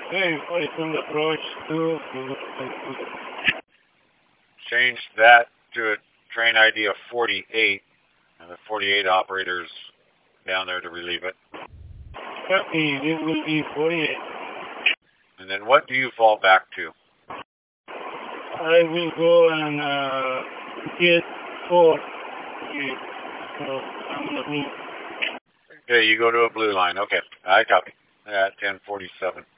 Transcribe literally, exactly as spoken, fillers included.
Hey, forty-seven approach to... Change that to a train I D of forty-eight, and the forty-eight operator's down there to relieve it. Copy, it will be forty-eight. And then what do you fall back to? I will go and uh, get four. Okay, so I'm not me. Okay, you go to a blue line. Okay, I copy. At ten forty-seven.